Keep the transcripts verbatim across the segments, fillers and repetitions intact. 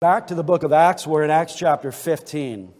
Back to the book of Acts, we're in Acts chapter fifteen.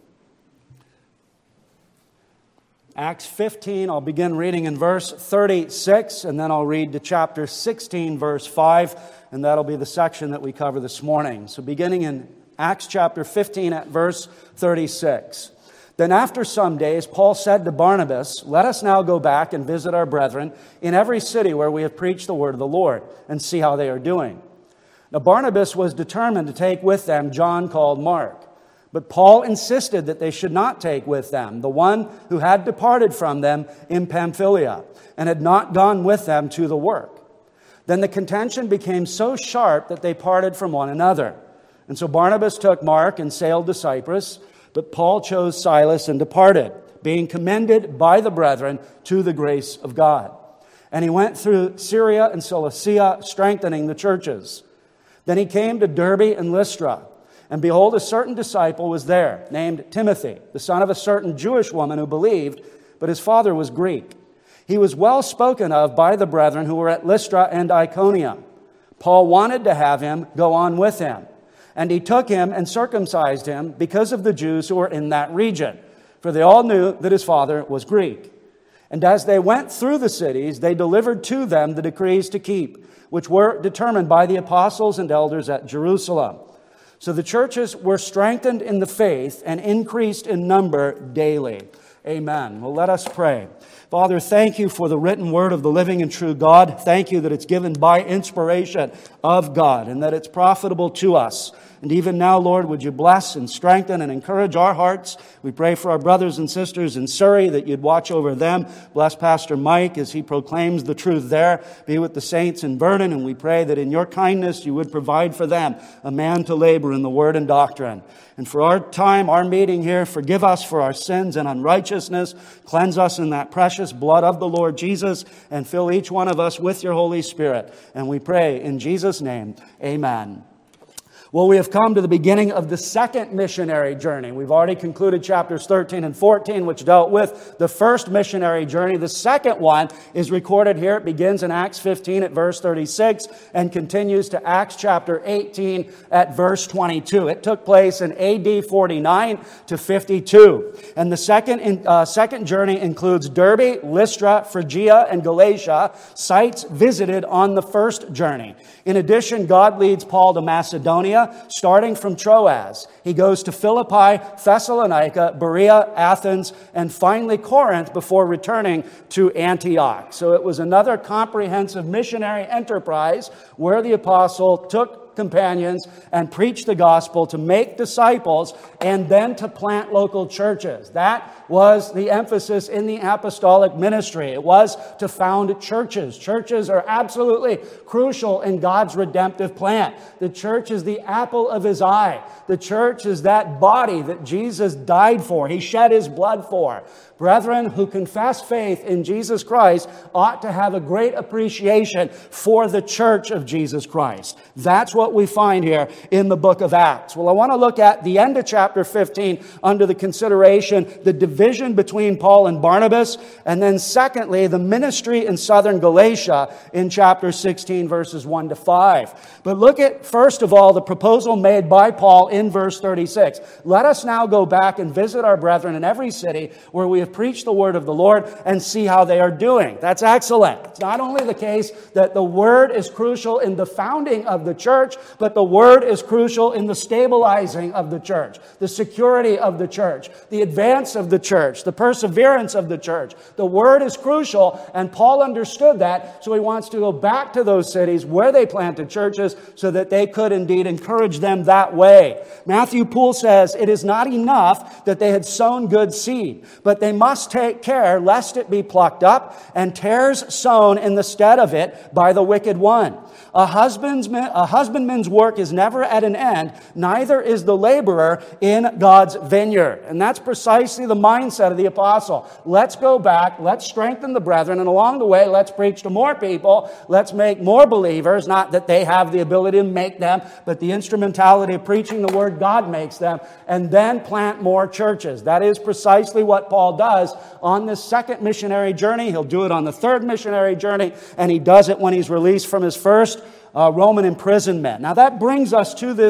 Acts fifteen, I'll begin reading in verse thirty-six, and then I'll read to chapter sixteen, verse five, and that'll be the section that we cover this morning. So beginning in Acts chapter fifteen at verse thirty-six. Then after some days, Paul said to Barnabas, "Let us now go back and visit our brethren in every city where we have preached the word of the Lord, and see how they are doing." Now Barnabas was determined to take with them John called Mark. But Paul insisted that they should not take with them the one who had departed from them in Pamphylia and had not gone with them to the work. Then the contention became so sharp that they parted from one another. And so Barnabas took Mark and sailed to Cyprus, but Paul chose Silas and departed, being commended by the brethren to the grace of God. And he went through Syria and Cilicia, strengthening the churches. Then he came to Derbe and Lystra. And behold, a certain disciple was there, named Timothy, the son of a certain Jewish woman who believed, but his father was Greek. He was well spoken of by the brethren who were at Lystra and Iconium. Paul wanted to have him go on with him. And he took him and circumcised him because of the Jews who were in that region, for they all knew that his father was Greek. And as they went through the cities, they delivered to them the decrees to keep, which were determined by the apostles and elders at Jerusalem. So the churches were strengthened in the faith and increased in number daily. Amen. Well, let us pray. Father, thank you for the written word of the living and true God. Thank you that it's given by inspiration of God and that it's profitable to us. And even now, Lord, would you bless and strengthen and encourage our hearts? We pray for our brothers and sisters in Surrey that you'd watch over them. Bless Pastor Mike as he proclaims the truth there. Be with the saints in Vernon, and we pray that in your kindness you would provide for them a man to labor in the word and doctrine. And for our time, our meeting here, forgive us for our sins and unrighteousness. Cleanse us in that precious blood of the Lord Jesus, and fill each one of us with your Holy Spirit. And we pray in Jesus' name, amen. Well, we have come to the beginning of the second missionary journey. We've already concluded chapters thirteen and fourteen, which dealt with the first missionary journey. The second one is recorded here. It begins in Acts fifteen at verse thirty-six and continues to Acts chapter eighteen at verse twenty-two. It took place in A D forty-nine to fifty-two. And the second, uh, second journey includes Derbe, Lystra, Phrygia, and Galatia, sites visited on the first journey. In addition, God leads Paul to Macedonia, starting from Troas. He goes to Philippi, Thessalonica, Berea, Athens, and finally Corinth before returning to Antioch. So it was another comprehensive missionary enterprise where the apostle took companions and preached the gospel to make disciples and then to plant local churches. That was the emphasis in the apostolic ministry. It was to found churches. Churches are absolutely crucial in God's redemptive plan. The church is the apple of his eye. The church is that body that Jesus died for. He shed his blood for. Brethren who confess faith in Jesus Christ ought to have a great appreciation for the church of Jesus Christ. That's what we find here in the book of Acts. Well, I want to look at the end of chapter fifteen under the consideration the division between Paul and Barnabas, and then secondly, the ministry in southern Galatia in chapter sixteen, verses one to five. But look at, first of all, the proposal made by Paul in verse thirty-six. Let us now go back and visit our brethren in every city where we have preached the word of the Lord and see how they are doing. That's excellent. It's not only the case that the word is crucial in the founding of the church, but the word is crucial in the stabilizing of the church, the security of the church, the advance of the church, the perseverance of the church. The word is crucial, and Paul understood that, so he wants to go back to those cities where they planted churches so that they could indeed encourage them that way. Matthew Poole says, "It is not enough that they had sown good seed, but they must take care lest it be plucked up and tares sown in the stead of it by the wicked one. A husbandman, a husbandman's work is never at an end, neither is the laborer in God's vineyard." And that's precisely the mindset of the apostle. Let's go back, let's strengthen the brethren, and along the way, let's preach to more people, let's make more believers, not that they have the ability to make them, but the instrumentality of preaching the word, God makes them, and then plant more churches. That is precisely what Paul does on this second missionary journey. He'll do it on the third missionary journey, and he does it when he's released from his first uh, Roman imprisonment. Now that brings us to this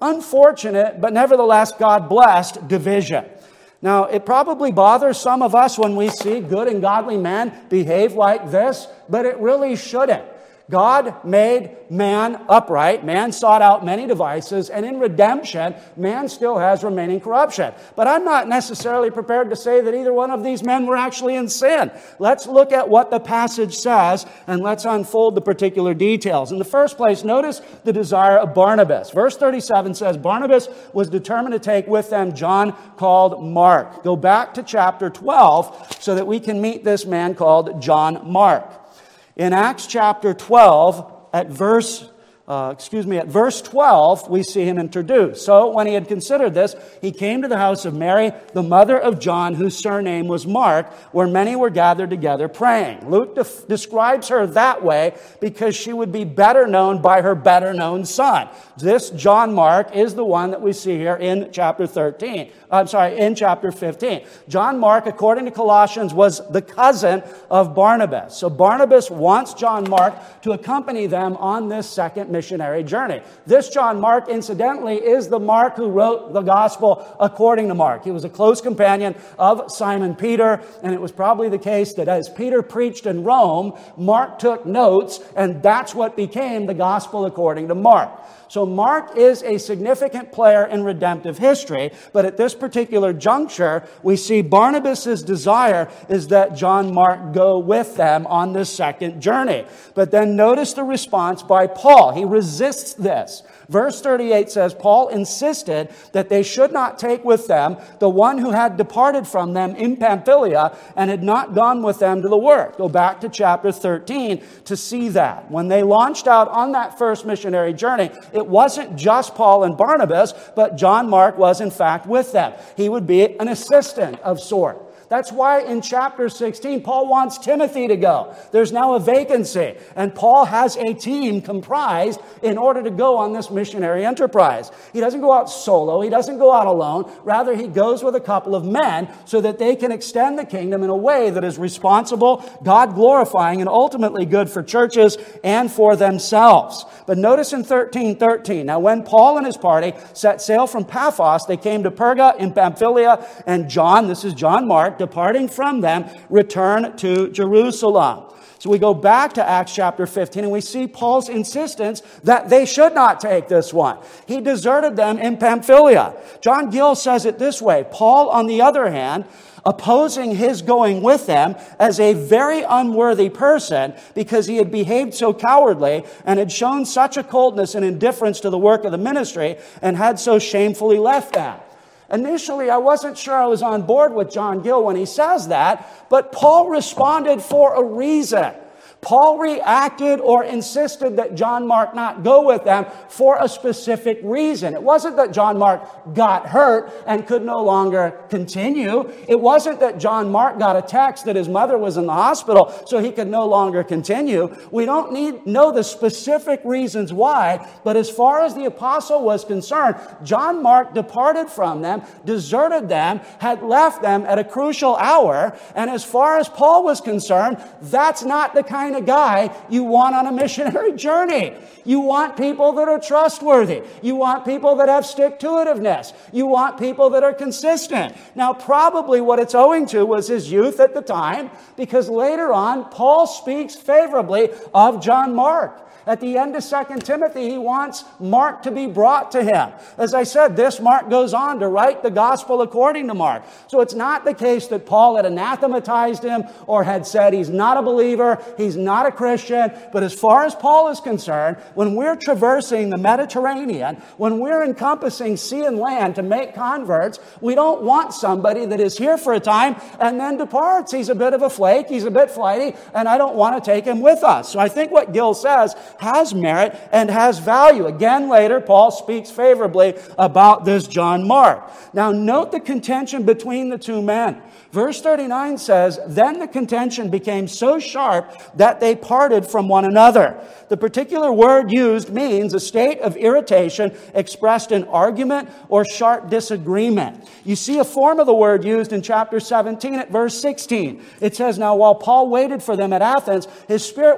unfortunate, but nevertheless God-blessed division. Now, it probably bothers some of us when we see good and godly men behave like this, but it really shouldn't. God made man upright. Man sought out many devices, and in redemption, man still has remaining corruption. But I'm not necessarily prepared to say that either one of these men were actually in sin. Let's look at what the passage says, and let's unfold the particular details. In the first place, notice the desire of Barnabas. Verse thirty-seven says, Barnabas was determined to take with them John called Mark. Go back to chapter twelve so that we can meet this man called John Mark. In Acts chapter twelve, at verse, uh, excuse me, at verse twelve, we see him introduced. So when he had considered this, he came to the house of Mary, the mother of John, whose surname was Mark, where many were gathered together praying. Luke def- describes her that way because she would be better known by her better known son. This John Mark is the one that we see here in chapter thirteen. I'm sorry, in chapter fifteen. John Mark, according to Colossians, was the cousin of Barnabas. So Barnabas wants John Mark to accompany them on this second missionary journey. This John Mark, incidentally, is the Mark who wrote the gospel according to Mark. He was a close companion of Simon Peter, and it was probably the case that as Peter preached in Rome, Mark took notes, and that's what became the gospel according to Mark. So Mark is a significant player in redemptive history, but at this particular juncture, we see Barnabas' desire is that John Mark go with them on this second journey. But then notice the response by Paul. He resists this. Verse thirty-eight says, Paul insisted that they should not take with them the one who had departed from them in Pamphylia and had not gone with them to the work. Go back to chapter thirteen to see that. When they launched out on that first missionary journey, it wasn't just Paul and Barnabas, but John Mark was in fact with them. He would be an assistant of sort. That's why in chapter sixteen, Paul wants Timothy to go. There's now a vacancy, and Paul has a team comprised in order to go on this missionary enterprise. He doesn't go out solo. He doesn't go out alone. Rather, he goes with a couple of men so that they can extend the kingdom in a way that is responsible, God-glorifying, and ultimately good for churches and for themselves. But notice in thirteen thirteen, now when Paul and his party set sail from Paphos, they came to Perga in Pamphylia, and John, this is John Mark, departing from them, returned to Jerusalem. So we go back to Acts chapter fifteen and we see Paul's insistence that they should not take this one. He deserted them in Pamphylia. John Gill says it this way: Paul, on the other hand, opposing his going with them as a very unworthy person because he had behaved so cowardly and had shown such a coldness and indifference to the work of the ministry and had so shamefully left them. Initially, I wasn't sure I was on board with John Gill when he says that, but Paul responded for a reason. Paul reacted or insisted that John Mark not go with them for a specific reason. It wasn't that John Mark got hurt and could no longer continue. It wasn't that John Mark got a text that his mother was in the hospital so he could no longer continue. We don't need know the specific reasons why, but as far as the apostle was concerned, John Mark departed from them, deserted them, had left them at a crucial hour, and as far as Paul was concerned, that's not the kind of guy you want on a missionary journey. You want people that are trustworthy. You want people that have stick-to-itiveness. You want people that are consistent. Now, probably what it's owing to was his youth at the time, because later on, Paul speaks favorably of John Mark. At the end of Second Timothy, he wants Mark to be brought to him. As I said, this Mark goes on to write the gospel according to Mark. So it's not the case that Paul had anathematized him or had said he's not a believer, he's not a Christian. But as far as Paul is concerned, when we're traversing the Mediterranean, when we're encompassing sea and land to make converts, we don't want somebody that is here for a time and then departs. He's a bit of a flake, he's a bit flighty, and I don't want to take him with us. So I think what Gill says has merit and has value. Again, later, Paul speaks favorably about this John Mark. Now, note the contention between the two men. Verse thirty-nine says, "Then the contention became so sharp that they parted from one another." The particular word used means a state of irritation expressed in argument or sharp disagreement. You see a form of the word used in chapter seventeen at verse sixteen. It says, "Now while Paul waited for them at Athens, his spirit was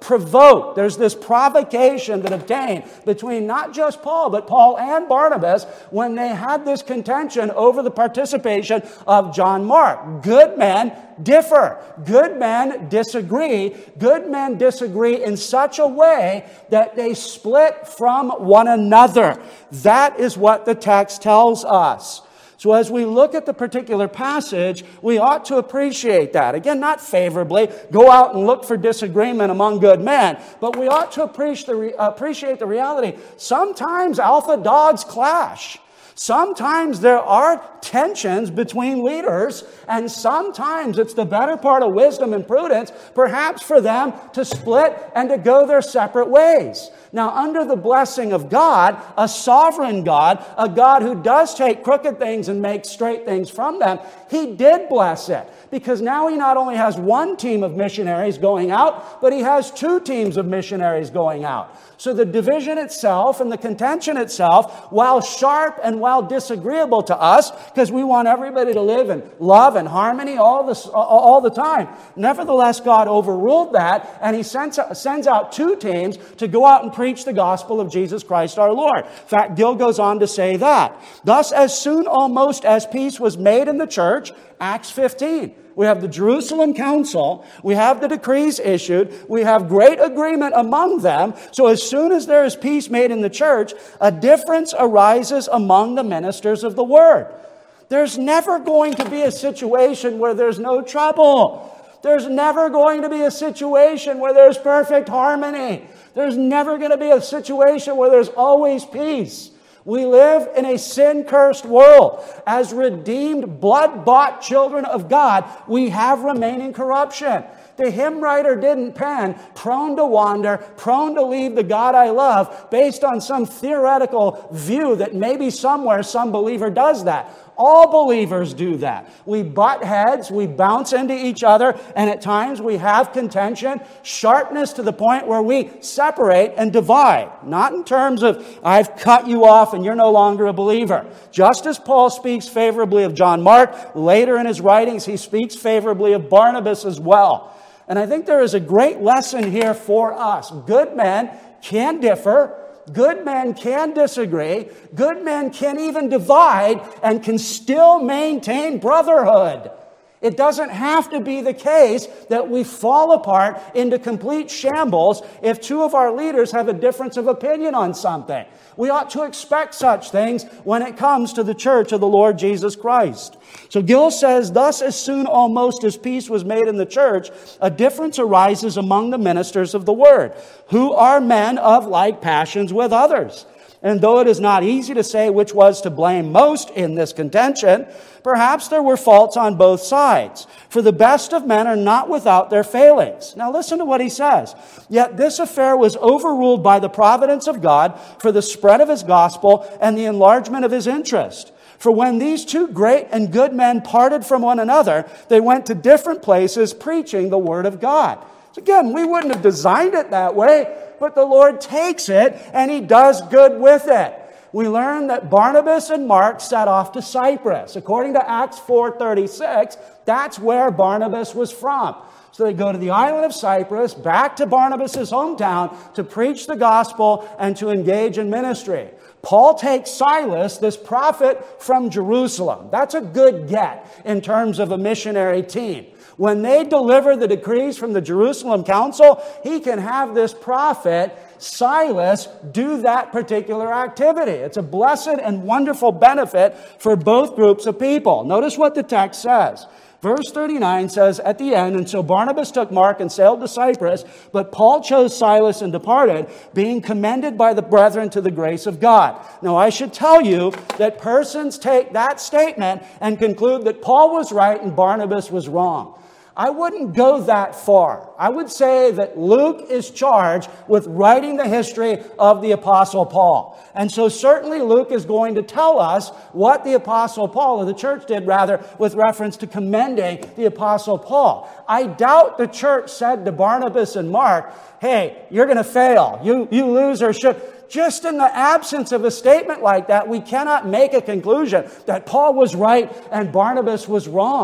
provoked. There's this provocation that obtained between not just Paul, but Paul and Barnabas when they had this contention over the participation of John Mark. Good men differ. Good men disagree. Good men disagree in such a way that they split from one another. That is what the text tells us. So as we look at the particular passage, we ought to appreciate that. Again, not favorably, go out and look for disagreement among good men, but we ought to appreciate the, appreciate the reality. Sometimes alpha dogs clash. Sometimes there are tensions between leaders, and sometimes it's the better part of wisdom and prudence, perhaps for them to split and to go their separate ways. Now, under the blessing of God, a sovereign God, a God who does take crooked things and make straight things from them, He did bless it. Because now He not only has one team of missionaries going out, but He has two teams of missionaries going out. So the division itself and the contention itself, while sharp and while disagreeable to us, because we want everybody to live in love and harmony all the, all the time, nevertheless, God overruled that, and He sends, sends out two teams to go out and preach the gospel of Jesus Christ our Lord. In fact, Gill goes on to say that. Thus, as soon almost as peace was made in the church, Acts fifteen. We have the Jerusalem Council. We have the decrees issued. We have great agreement among them. So as soon as there is peace made in the church, a difference arises among the ministers of the word. There's never going to be a situation where there's no trouble. There's never going to be a situation where there's perfect harmony. There's never going to be a situation where there's always peace. We live in a sin-cursed world. As redeemed, blood-bought children of God, we have remaining corruption. The hymn writer didn't pen, prone to wander, prone to leave the God I love, based on some theoretical view that maybe somewhere some believer does that. All believers do that. We butt heads, we bounce into each other, and at times we have contention, sharpness to the point where we separate and divide. Not in terms of, I've cut you off and you're no longer a believer. Just as Paul speaks favorably of John Mark, later in his writings he speaks favorably of Barnabas as well. And I think there is a great lesson here for us. Good men can differ. Good men can disagree. Good men can even divide and can still maintain brotherhood. It doesn't have to be the case that we fall apart into complete shambles if two of our leaders have a difference of opinion on something. We ought to expect such things when it comes to the church of the Lord Jesus Christ. So Gill says, thus as soon almost as peace was made in the church, a difference arises among the ministers of the word, who are men of like passions with others. And though it is not easy to say which was to blame most in this contention, perhaps there were faults on both sides. For the best of men are not without their failings. Now listen to what he says. Yet this affair was overruled by the providence of God for the spread of His gospel and the enlargement of His interest. For when these two great and good men parted from one another, they went to different places preaching the word of God. So again, we wouldn't have designed it that way, but the Lord takes it and He does good with it. We learn that Barnabas and Mark set off to Cyprus. According to Acts four thirty-six, that's where Barnabas was from. So they go to the island of Cyprus, back to Barnabas' hometown, to preach the gospel and to engage in ministry. Paul takes Silas, this prophet from Jerusalem. That's a good get in terms of a missionary team. When they deliver the decrees from the Jerusalem Council, he can have this prophet, Silas, do that particular activity. It's a blessed and wonderful benefit for both groups of people. Notice what the text says. Verse thirty-nine says at the end, and so Barnabas took Mark and sailed to Cyprus, but Paul chose Silas and departed, being commended by the brethren to the grace of God. Now I should tell you that persons take that statement and conclude that Paul was right and Barnabas was wrong. I wouldn't go that far. I would say that Luke is charged with writing the history of the Apostle Paul. And so certainly Luke is going to tell us what the Apostle Paul, or the church did rather, with reference to commending the Apostle Paul. I doubt the church said to Barnabas and Mark, hey, you're going to fail. You, you loser should... Just in the absence of a statement like that, we cannot make a conclusion that Paul was right and Barnabas was wrong.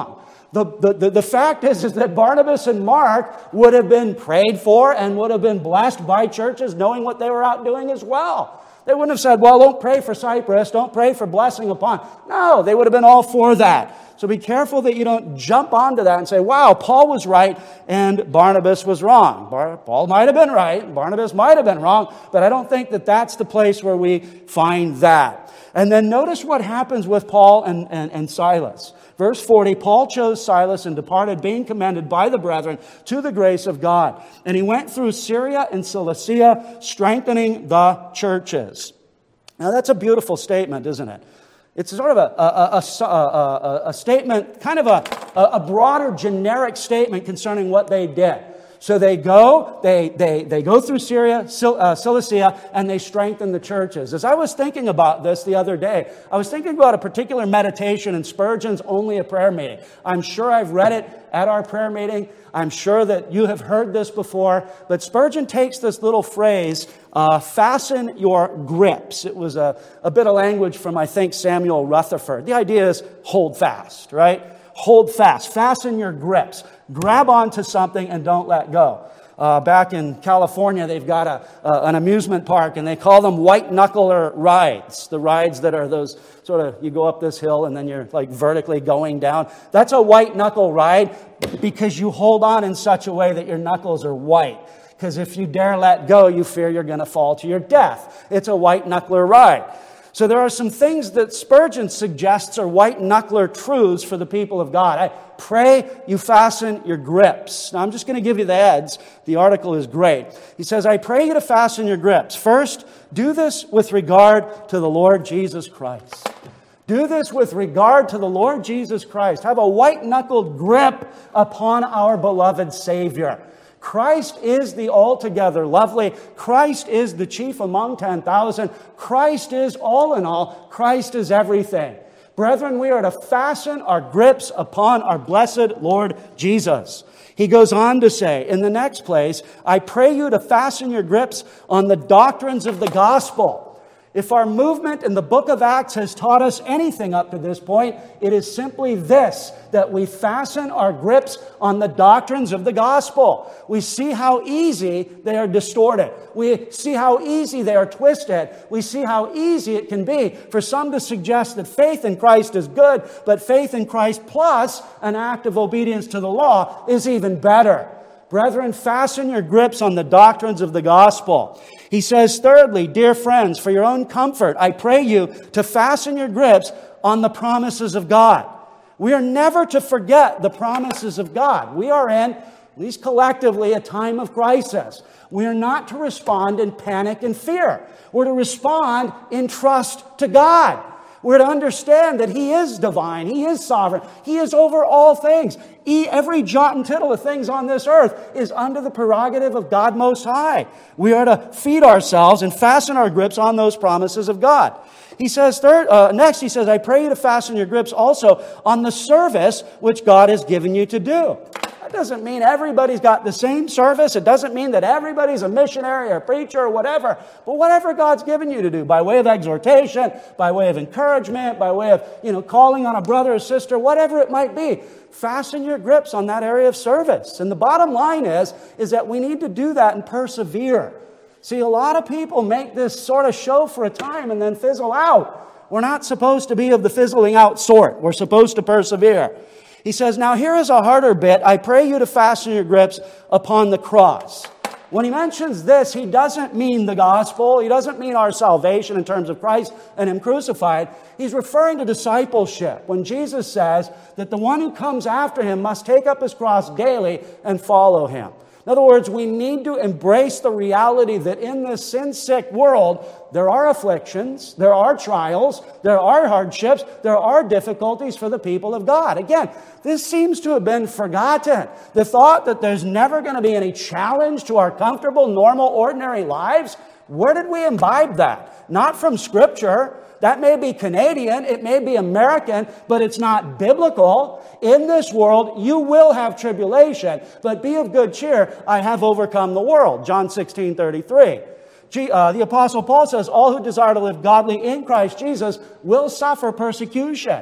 The, the, the, the fact is, is that Barnabas and Mark would have been prayed for and would have been blessed by churches knowing what they were out doing as well. They wouldn't have said, well, don't pray for Cyprus, don't pray for blessing upon. No, they would have been all for that. So be careful that you don't jump onto that and say, wow, Paul was right and Barnabas was wrong. Bar- Paul might have been right, Barnabas might have been wrong, but I don't think that that's the place where we find that. And then notice what happens with Paul and, and, and Silas. Verse forty, Paul chose Silas and departed, being commended by the brethren to the grace of God. And he went through Syria and Cilicia, strengthening the churches. Now that's a beautiful statement, isn't it? It's sort of a, a, a, a, a statement, kind of a, a broader, generic statement concerning what they did. So they go, they they they go through Syria, Cilicia, and they strengthen the churches. As I was thinking about this the other day, I was thinking about a particular meditation in Spurgeon's Only a Prayer Meeting. I'm sure I've read it at our prayer meeting. I'm sure that you have heard this before. But Spurgeon takes this little phrase, uh, fasten your grips. It was a, a bit of language from, I think, Samuel Rutherford. The idea is hold fast, right? Hold fast. Fasten your grips. Grab onto something and don't let go. Uh, back in California, they've got a, uh, an amusement park, and they call them white-knuckler rides. The rides that are those sort of, you go up this hill and then you're like vertically going down. That's a white-knuckle ride because you hold on in such a way that your knuckles are white. Because if you dare let go, you fear you're going to fall to your death. It's a white-knuckler ride. So there are some things that Spurgeon suggests are white-knuckler truths for the people of God. I pray you fasten your grips. Now, I'm just going to give you the heads. The article is great. He says, I pray you to fasten your grips. First, do this with regard to the Lord Jesus Christ. Do this with regard to the Lord Jesus Christ. Have a white-knuckled grip upon our beloved Savior. Christ is the altogether lovely. Christ is the chief among ten thousand. Christ is all in all. Christ is everything. Brethren, we are to fasten our grips upon our blessed Lord Jesus. He goes on to say, in the next place, I pray you to fasten your grips on the doctrines of the gospel. If our movement in the book of Acts has taught us anything up to this point, it is simply this, that we fasten our grips on the doctrines of the gospel. We see how easy they are distorted. We see how easy they are twisted. We see how easy it can be for some to suggest that faith in Christ is good, but faith in Christ plus an act of obedience to the law is even better. Brethren, fasten your grips on the doctrines of the gospel. He says, thirdly, dear friends, for your own comfort, I pray you to fasten your grips on the promises of God. We are never to forget the promises of God. We are in, at least collectively, a time of crisis. We are not to respond in panic and fear. We're to respond in trust to God. We're to understand that He is divine. He is sovereign. He is over all things. He, every jot and tittle of things on this earth is under the prerogative of God Most High. We are to feed ourselves and fasten our grips on those promises of God. He says, third, uh, next, he says, I pray you to fasten your grips also on the service which God has given you to do. That doesn't mean everybody's got the same service. It doesn't mean that everybody's a missionary or a preacher or whatever. But whatever God's given you to do, by way of exhortation, by way of encouragement, by way of, you know, calling on a brother or sister, whatever it might be, fasten your grips on that area of service. And the bottom line is, is that we need to do that and persevere. See, a lot of people make this sort of show for a time and then fizzle out. We're not supposed to be of the fizzling out sort. We're supposed to persevere. He says, now here is a harder bit. I pray you to fasten your grips upon the cross. When he mentions this, he doesn't mean the gospel. He doesn't mean our salvation in terms of Christ and Him crucified. He's referring to discipleship when Jesus says that the one who comes after Him must take up his cross daily and follow Him. In other words, we need to embrace the reality that in this sin-sick world, there are afflictions, there are trials, there are hardships, there are difficulties for the people of God. Again, this seems to have been forgotten. The thought that there's never going to be any challenge to our comfortable, normal, ordinary lives, where did we imbibe that? Not from Scripture. That may be Canadian, it may be American, but it's not biblical. In this world, you will have tribulation, but be of good cheer. I have overcome the world. John sixteen thirty-three. Uh, the Apostle Paul says, all who desire to live godly in Christ Jesus will suffer persecution.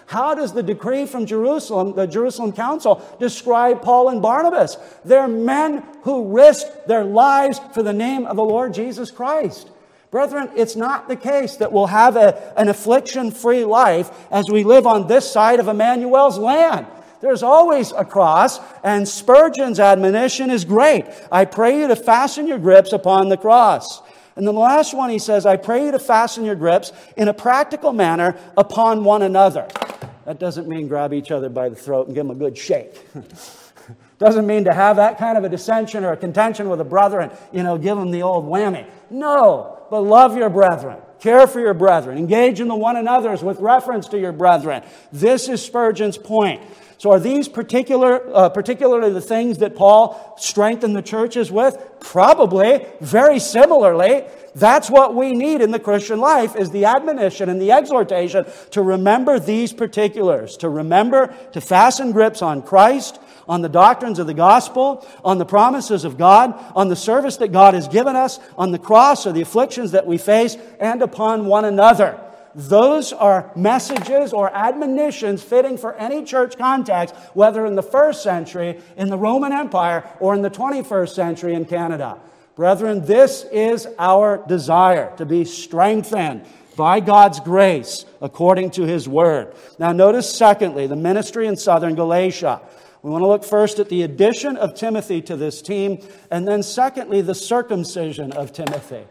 How does the decree from Jerusalem, the Jerusalem Council, describe Paul and Barnabas? They're men who risked their lives for the name of the Lord Jesus Christ. Brethren, it's not the case that we'll have a, an affliction-free life as we live on this side of Emmanuel's land. There's always a cross, and Spurgeon's admonition is great. I pray you to fasten your grips upon the cross. And then the last one, he says, I pray you to fasten your grips in a practical manner upon one another. That doesn't mean grab each other by the throat and give them a good shake. Doesn't mean to have that kind of a dissension or a contention with a brother and, you know, give them the old whammy. No, but love your brethren. Care for your brethren. Engage in the one another's with reference to your brethren. This is Spurgeon's point. So are these particular, uh, particularly the things that Paul strengthened the churches with? Probably. Very similarly. That's what we need in the Christian life, is the admonition and the exhortation to remember these particulars. To remember to fasten grips on Christ, on the doctrines of the gospel, on the promises of God, on the service that God has given us, on the cross or the afflictions that we face, and upon one another. Those are messages or admonitions fitting for any church context, whether in the first century, in the Roman Empire, or in the twenty-first century in Canada. Brethren, this is our desire, to be strengthened by God's grace according to His Word. Now notice secondly, the ministry in southern Galatia. We want to look first at the addition of Timothy to this team, and then secondly, the circumcision of Timothy.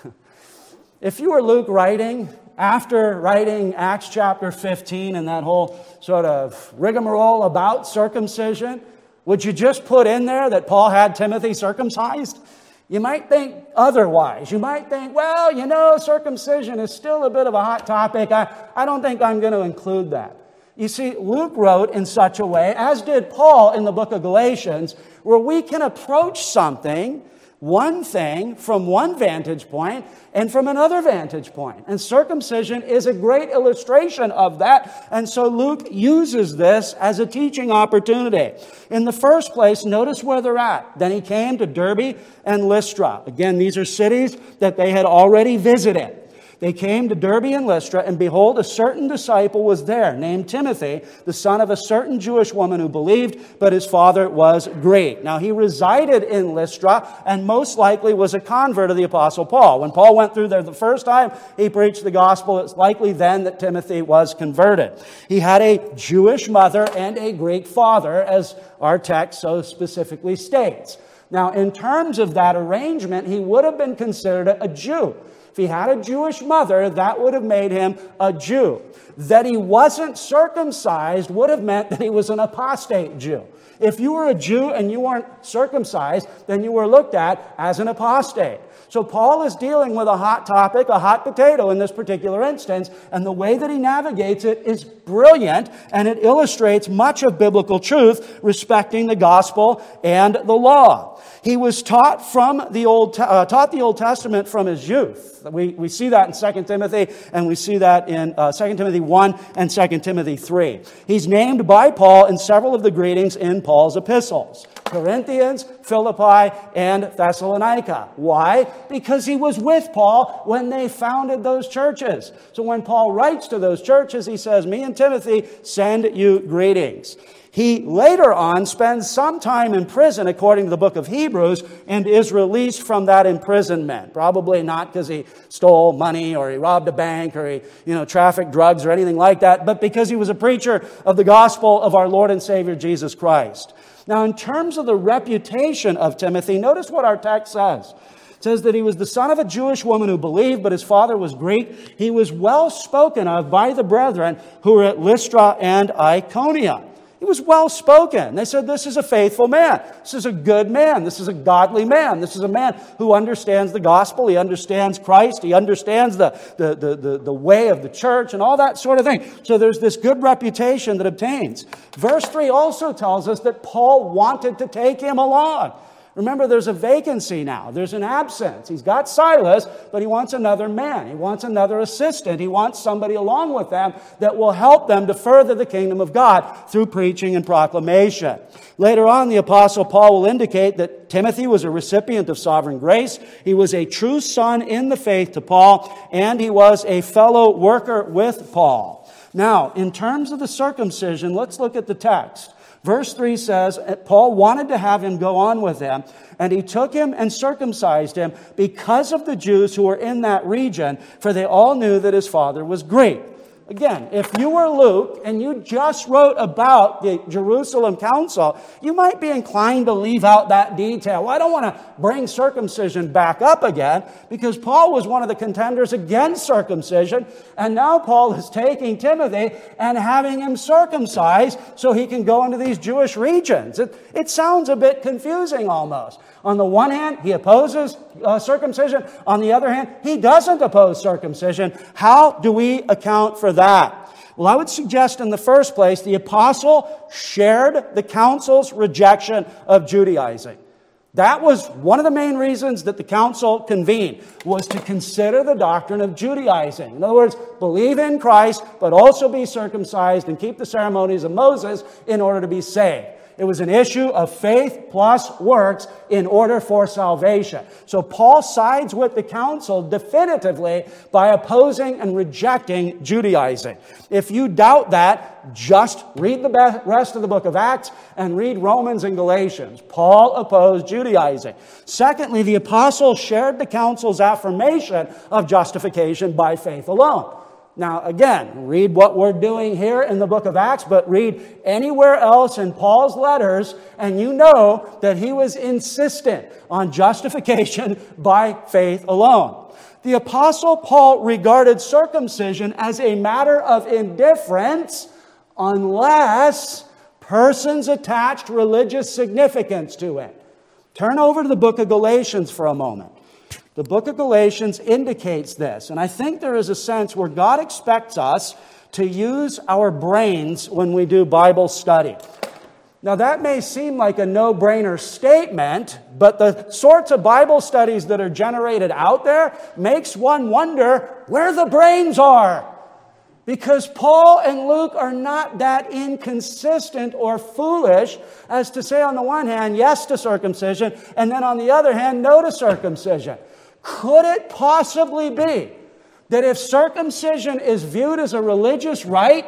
If you were Luke writing, after writing Acts chapter fifteen and that whole sort of rigmarole about circumcision, would you just put in there that Paul had Timothy circumcised? You might think otherwise. You might think, well, you know, circumcision is still a bit of a hot topic. I, I don't think I'm going to include that. You see, Luke wrote in such a way, as did Paul in the book of Galatians, where we can approach something, one thing, from one vantage point and from another vantage point. And circumcision is a great illustration of that. And so Luke uses this as a teaching opportunity. In the first place, notice where they're at. Then he came to Derbe and Lystra. Again, these are cities that they had already visited. They came to Derbe and Lystra, and behold, a certain disciple was there, named Timothy, the son of a certain Jewish woman who believed, but his father was Greek. Now, he resided in Lystra, and most likely was a convert of the Apostle Paul. When Paul went through there the first time he preached the gospel, it's likely then that Timothy was converted. He had a Jewish mother and a Greek father, as our text so specifically states. Now, in terms of that arrangement, he would have been considered a Jew. If he had a Jewish mother, that would have made him a Jew. That he wasn't circumcised would have meant that he was an apostate Jew. If you were a Jew and you weren't circumcised, then you were looked at as an apostate. So Paul is dealing with a hot topic, a hot potato in this particular instance, and the way that he navigates it is brilliant, and it illustrates much of biblical truth respecting the gospel and the law. He was taught from the Old uh, taught the Old Testament from his youth. We we see that in Second Timothy, and we see that in uh, Second Timothy one and Second Timothy three. He's named by Paul in several of the greetings in Paul's epistles: Corinthians, Philippi, and Thessalonica. Why? Because he was with Paul when they founded those churches. So when Paul writes to those churches, he says, "Me and Timothy send you greetings." He later on spends some time in prison, according to the book of Hebrews, and is released from that imprisonment. Probably not because he stole money or he robbed a bank or he, you know, trafficked drugs or anything like that, but because he was a preacher of the gospel of our Lord and Savior Jesus Christ. Now, in terms of the reputation of Timothy, notice what our text says. It says that he was the son of a Jewish woman who believed, but his father was Greek. He was well spoken of by the brethren who were at Lystra and Iconium. He was well spoken. They said, this is a faithful man. This is a good man. This is a godly man. This is a man who understands the gospel. He understands Christ. He understands the, the, the, the, the way of the church and all that sort of thing. So there's this good reputation that obtains. Verse three also tells us that Paul wanted to take him along. Remember, there's a vacancy now. There's an absence. He's got Silas, but he wants another man. He wants another assistant. He wants somebody along with them that will help them to further the kingdom of God through preaching and proclamation. Later on, the Apostle Paul will indicate that Timothy was a recipient of sovereign grace. He was a true son in the faith to Paul, and he was a fellow worker with Paul. Now, in terms of the circumcision, let's look at the text. Verse three says, Paul wanted to have him go on with him, and he took him and circumcised him because of the Jews who were in that region, for they all knew that his father was Greek. Again, if you were Luke and you just wrote about the Jerusalem council, you might be inclined to leave out that detail. Well, I don't want to bring circumcision back up again, because Paul was one of the contenders against circumcision, and now Paul is taking Timothy and having him circumcised so he can go into these Jewish regions. It, it sounds a bit confusing almost. On the one hand, he opposes uh, circumcision. On the other hand, he doesn't oppose circumcision. How do we account for that? Well, I would suggest in the first place, the apostle shared the council's rejection of Judaizing. That was one of the main reasons that the council convened, was to consider the doctrine of Judaizing. In other words, believe in Christ, but also be circumcised and keep the ceremonies of Moses in order to be saved. It was an issue of faith plus works in order for salvation. So Paul sides with the council definitively by opposing and rejecting Judaizing. If you doubt that, just read the rest of the book of Acts and read Romans and Galatians. Paul opposed Judaizing. Secondly, the apostle shared the council's affirmation of justification by faith alone. Now, again, read what we're doing here in the book of Acts, but read anywhere else in Paul's letters, and you know that he was insistent on justification by faith alone. The Apostle Paul regarded circumcision as a matter of indifference unless persons attached religious significance to it. Turn over to the book of Galatians for a moment. The book of Galatians indicates this, and I think there is a sense where God expects us to use our brains when we do Bible study. Now, that may seem like a no-brainer statement, but the sorts of Bible studies that are generated out there makes one wonder where the brains are. Because Paul and Luke are not that inconsistent or foolish as to say on the one hand, yes to circumcision, and then on the other hand, no to circumcision. Could it possibly be that if circumcision is viewed as a religious rite,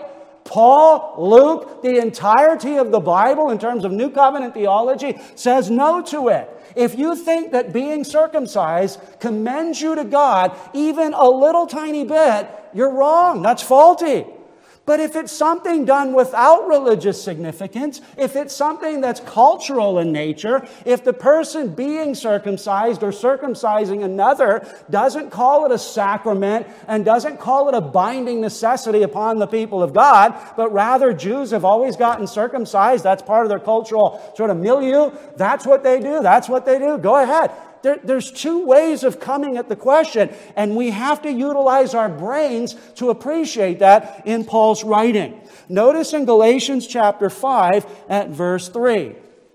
Paul, Luke, the entirety of the Bible in terms of New Covenant theology says no to it? If you think that being circumcised commends you to God even a little tiny bit, you're wrong. That's faulty. But if it's something done without religious significance, if it's something that's cultural in nature, if the person being circumcised or circumcising another doesn't call it a sacrament and doesn't call it a binding necessity upon the people of God, but rather Jews have always gotten circumcised, that's part of their cultural sort of milieu, that's what they do, that's what they do, go ahead. There, there's two ways of coming at the question, and we have to utilize our brains to appreciate that in Paul's writing. Notice in Galatians chapter five at verse three.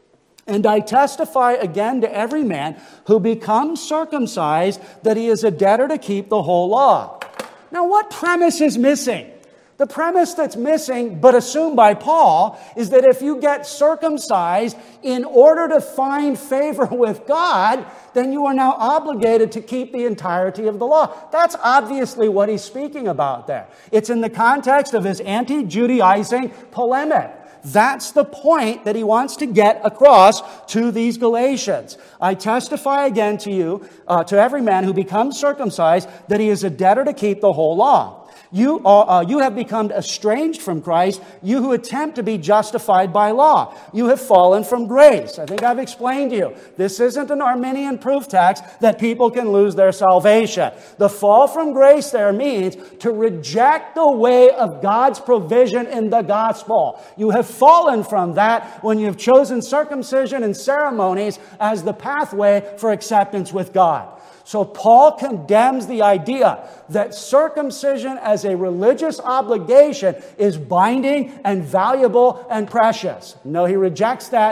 And I testify again to every man who becomes circumcised that he is a debtor to keep the whole law. Now, what premise is missing? The premise that's missing, but assumed by Paul, is that if you get circumcised in order to find favor with God, then you are now obligated to keep the entirety of the law. That's obviously what he's speaking about there. It's in the context of his anti-Judaizing polemic. That's the point that he wants to get across to these Galatians. I testify again to you, uh, to every man who becomes circumcised, that he is a debtor to keep the whole law. You, are, uh, you have become estranged from Christ, you who attempt to be justified by law. You have fallen from grace. I think I've explained to you. This isn't an Arminian proof text that people can lose their salvation. The fall from grace there means to reject the way of God's provision in the gospel. You have fallen from that when you have chosen circumcision and ceremonies as the pathway for acceptance with God. So Paul condemns the idea that circumcision as a religious obligation is binding and valuable and precious. No, he rejects that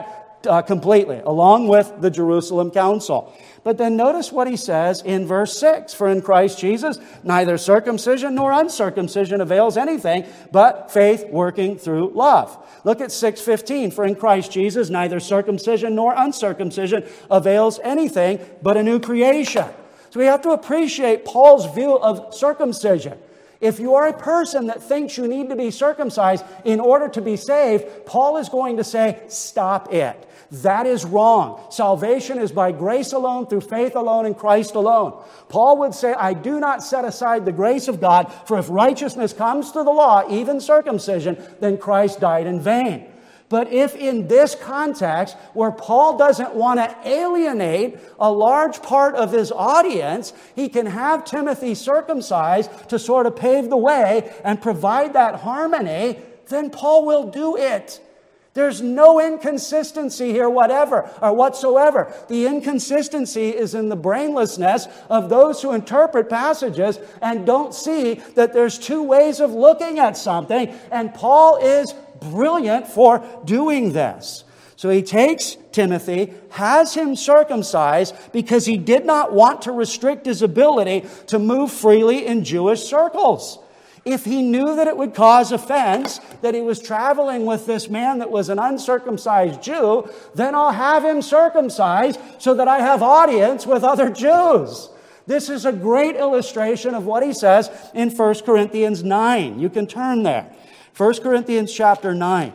uh, completely, along with the Jerusalem council. But then notice what he says in verse six. For in Christ Jesus, neither circumcision nor uncircumcision avails anything, but faith working through love. Look at six fifteen. For in Christ Jesus, neither circumcision nor uncircumcision avails anything, but a new creation. So we have to appreciate Paul's view of circumcision. If you are a person that thinks you need to be circumcised in order to be saved, Paul is going to say, stop it. That is wrong. Salvation is by grace alone, through faith alone, in Christ alone. Paul would say, I do not set aside the grace of God, for if righteousness comes through the law, even circumcision, then Christ died in vain. But if in this context, where Paul doesn't want to alienate a large part of his audience, he can have Timothy circumcised to sort of pave the way and provide that harmony, then Paul will do it. There's no inconsistency here whatever or whatsoever. The inconsistency is in the brainlessness of those who interpret passages and don't see that there's two ways of looking at something, and Paul is brilliant for doing this. So he takes Timothy, has him circumcised because he did not want to restrict his ability to move freely in Jewish circles. If he knew that it would cause offense, that he was traveling with this man that was an uncircumcised Jew, then I'll have him circumcised so that I have audience with other Jews. This is a great illustration of what he says in First Corinthians nine. You can turn there. First Corinthians chapter nine.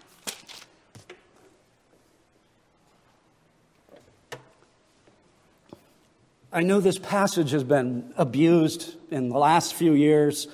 I know this passage has been abused in the last few years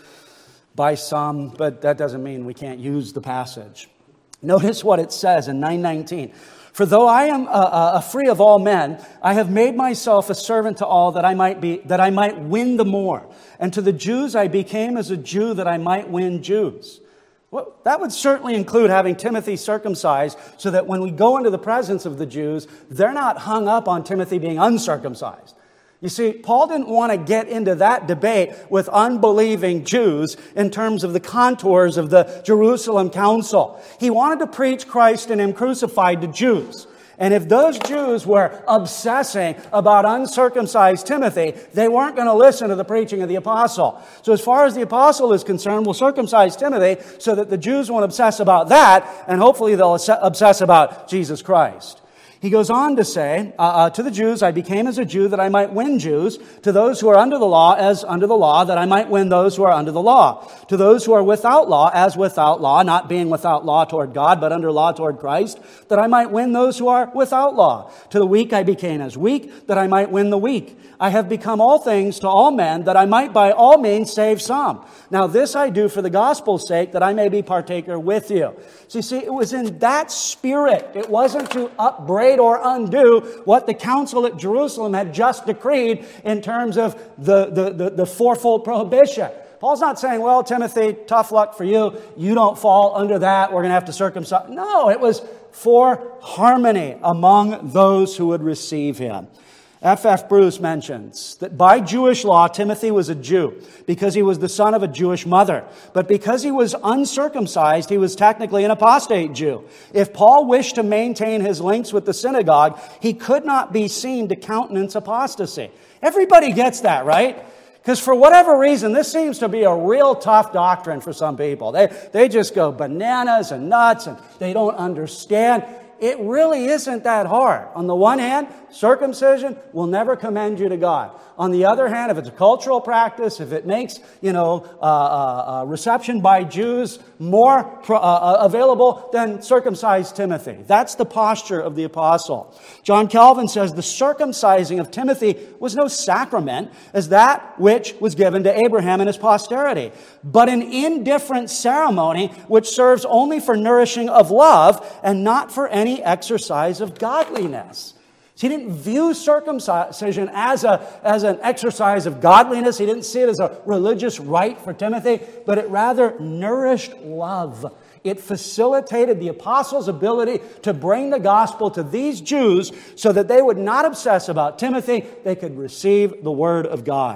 by some, but that doesn't mean we can't use the passage. Notice what it says in nine nineteen. For though I am uh, uh, free of all men, I have made myself a servant to all that I might be, that I might win the more. And to the Jews I became as a Jew that I might win Jews. Well, that would certainly include having Timothy circumcised so that when we go into the presence of the Jews, they're not hung up on Timothy being uncircumcised. You see, Paul didn't want to get into that debate with unbelieving Jews in terms of the contours of the Jerusalem council. He wanted to preach Christ and Him crucified to Jews. And if those Jews were obsessing about uncircumcised Timothy, they weren't going to listen to the preaching of the apostle. So as far as the apostle is concerned, we'll circumcise Timothy so that the Jews won't obsess about that, and hopefully they'll obsess about Jesus Christ. He goes on to say, uh, uh, to the Jews, I became as a Jew that I might win Jews. To those who are under the law, as under the law, that I might win those who are under the law. To those who are without law, as without law, not being without law toward God, but under law toward Christ, that I might win those who are without law. To the weak I became as weak, that I might win the weak. I have become all things to all men, that I might by all means save some. Now this I do for the gospel's sake, that I may be partaker with you. So you see, it was in that spirit. It wasn't to upbraid or undo what the council at Jerusalem had just decreed in terms of the, the, the, the fourfold prohibition. Paul's not saying, well, Timothy, tough luck for you. You don't fall under that. We're going to have to circumcise. No, it was for harmony among those who would receive him. F F Bruce mentions that by Jewish law, Timothy was a Jew because he was the son of a Jewish mother. But because he was uncircumcised, he was technically an apostate Jew. If Paul wished to maintain his links with the synagogue, he could not be seen to countenance apostasy. Everybody gets that, right? Because for whatever reason, this seems to be a real tough doctrine for some people. They, they just go bananas and nuts and they don't understand. It really isn't that hard. On the one hand, circumcision will never commend you to God. On the other hand, if it's a cultural practice, if it makes, you know, uh, uh, uh, reception by Jews more pro- uh, available, then circumcise Timothy. That's the posture of the apostle. John Calvin says the circumcising of Timothy was no sacrament as that which was given to Abraham and his posterity, but an indifferent ceremony which serves only for nourishing of love and not for any exercise of godliness. So he didn't view circumcision as a as an exercise of godliness. He didn't see it as a religious rite for Timothy, but it rather nourished love. It facilitated the apostles' ability to bring the gospel to these Jews so that they would not obsess about Timothy. They could receive the word of God.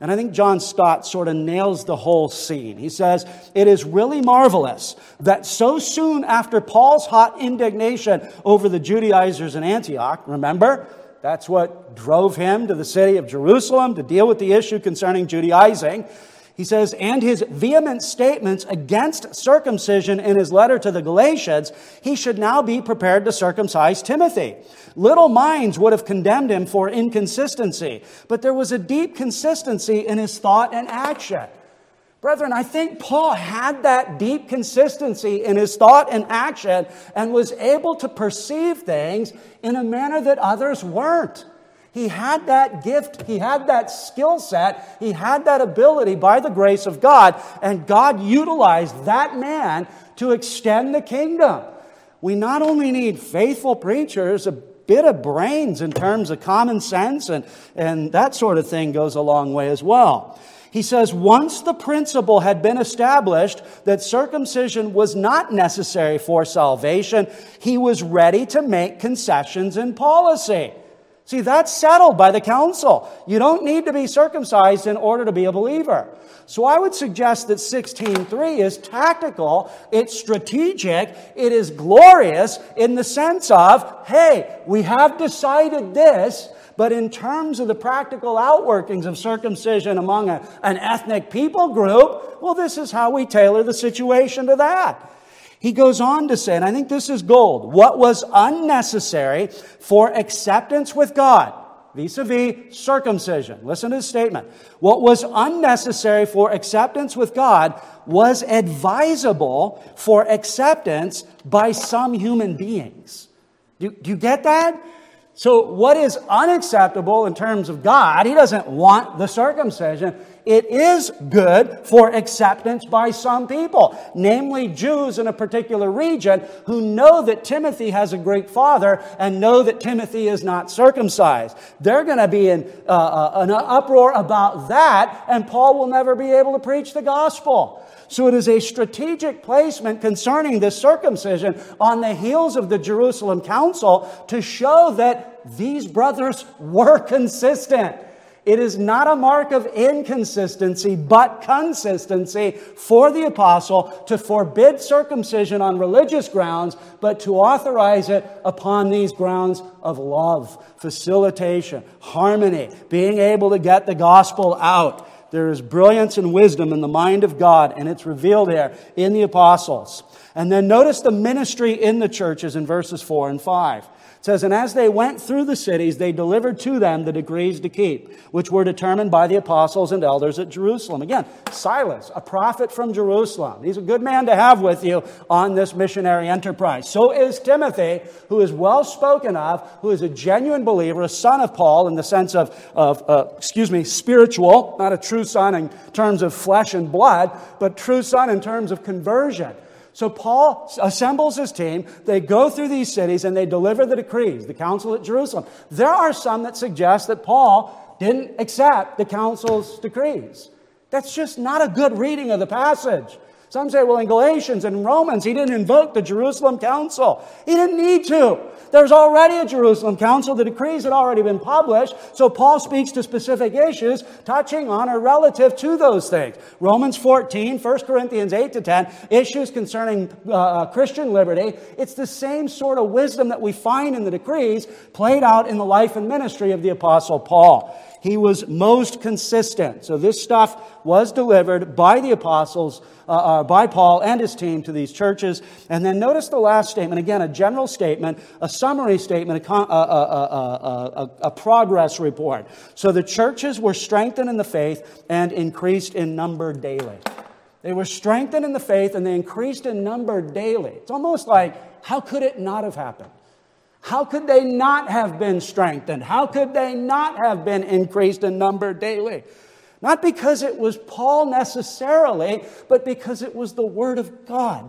And I think John Stott sort of nails the whole scene. He says, "It is really marvelous that so soon after Paul's hot indignation over the Judaizers in Antioch," remember, that's what drove him to the city of Jerusalem to deal with the issue concerning Judaizing. He says, "and his vehement statements against circumcision in his letter to the Galatians, he should now be prepared to circumcise Timothy. Little minds would have condemned him for inconsistency, but there was a deep consistency in his thought and action." Brethren, I think Paul had that deep consistency in his thought and action and was able to perceive things in a manner that others weren't. He had that gift, he had that skill set, he had that ability by the grace of God, and God utilized that man to extend the kingdom. We not only need faithful preachers, a bit of brains in terms of common sense, and, and that sort of thing goes a long way as well. He says, once the principle had been established that circumcision was not necessary for salvation, he was ready to make concessions in policy. See, that's settled by the council. You don't need to be circumcised in order to be a believer. So I would suggest that sixteen three is tactical, it's strategic, it is glorious in the sense of, hey, we have decided this, but in terms of the practical outworkings of circumcision among a, an ethnic people group, well, this is how we tailor the situation to that. He goes on to say, and I think this is gold, what was unnecessary for acceptance with God, vis-a-vis circumcision. Listen to his statement. What was unnecessary for acceptance with God was advisable for acceptance by some human beings. Do, do you get that? So what is unacceptable in terms of God, he doesn't want the circumcision. It is good for acceptance by some people, namely Jews in a particular region who know that Timothy has a Greek father and know that Timothy is not circumcised. They're going to be in uh, an uproar about that, and Paul will never be able to preach the gospel. So it is a strategic placement concerning this circumcision on the heels of the Jerusalem Council to show that these brothers were consistent. It is not a mark of inconsistency, but consistency for the apostle to forbid circumcision on religious grounds, but to authorize it upon these grounds of love, facilitation, harmony, being able to get the gospel out. There is brilliance and wisdom in the mind of God, and it's revealed here in the apostles. And then notice the ministry in the churches in verses four and five. It says, and as they went through the cities, they delivered to them the decrees to keep, which were determined by the apostles and elders at Jerusalem. Again, Silas, a prophet from Jerusalem. He's a good man to have with you on this missionary enterprise. So is Timothy, who is well spoken of, who is a genuine believer, a son of Paul in the sense of, of uh, excuse me, spiritual, not a true son in terms of flesh and blood, but true son in terms of conversion. So Paul assembles his team, they go through these cities, and they deliver the decrees, the council at Jerusalem. There are some that suggest that Paul didn't accept the council's decrees. That's just not a good reading of the passage. Some say, well, in Galatians and Romans, he didn't invoke the Jerusalem council. He didn't need to. There's already a Jerusalem council. The decrees had already been published. So Paul speaks to specific issues touching on or relative to those things. Romans fourteen, First Corinthians eight to ten, issues concerning uh, Christian liberty. It's the same sort of wisdom that we find in the decrees played out in the life and ministry of the Apostle Paul. He was most consistent. So this stuff was delivered by the apostles, uh, uh, by Paul and his team to these churches. And then notice the last statement. Again, a general statement, a summary statement, a, con- uh, uh, uh, uh, a, a progress report. So the churches were strengthened in the faith and increased in number daily. They were strengthened in the faith and they increased in number daily. It's almost like, how could it not have happened? How could they not have been strengthened? How could they not have been increased in number daily? Not because it was Paul necessarily, but because it was the Word of God.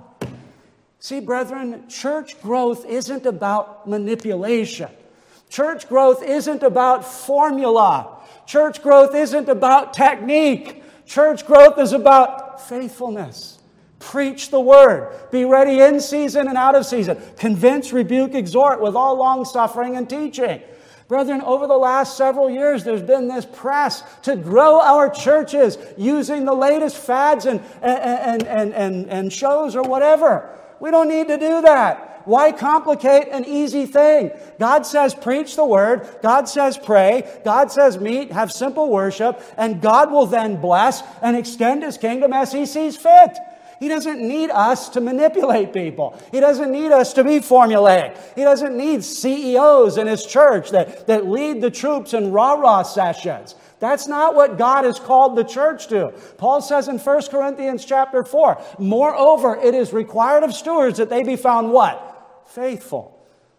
See, brethren, church growth isn't about manipulation. Church growth isn't about formula. Church growth isn't about technique. Church growth is about faithfulness. Preach the word. Be ready in season and out of season. Convince, rebuke, exhort with all long suffering and teaching. Brethren, over the last several years, there's been this press to grow our churches using the latest fads and, and, and, and, and shows or whatever. We don't need to do that. Why complicate an easy thing? God says preach the word. God says pray. God says meet, have simple worship. And God will then bless and extend His kingdom as He sees fit. He doesn't need us to manipulate people. He doesn't need us to be formulaic. He doesn't need C E Os in His church that, that lead the troops in rah-rah sessions. That's not what God has called the church to. Paul says in First Corinthians chapter four, moreover, it is required of stewards that they be found what? Faithful.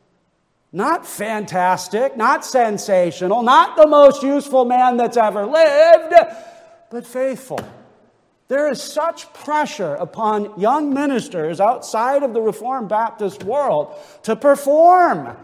Not fantastic, not sensational, not the most useful man that's ever lived, but faithful. There is such pressure upon young ministers outside of the Reformed Baptist world to perform.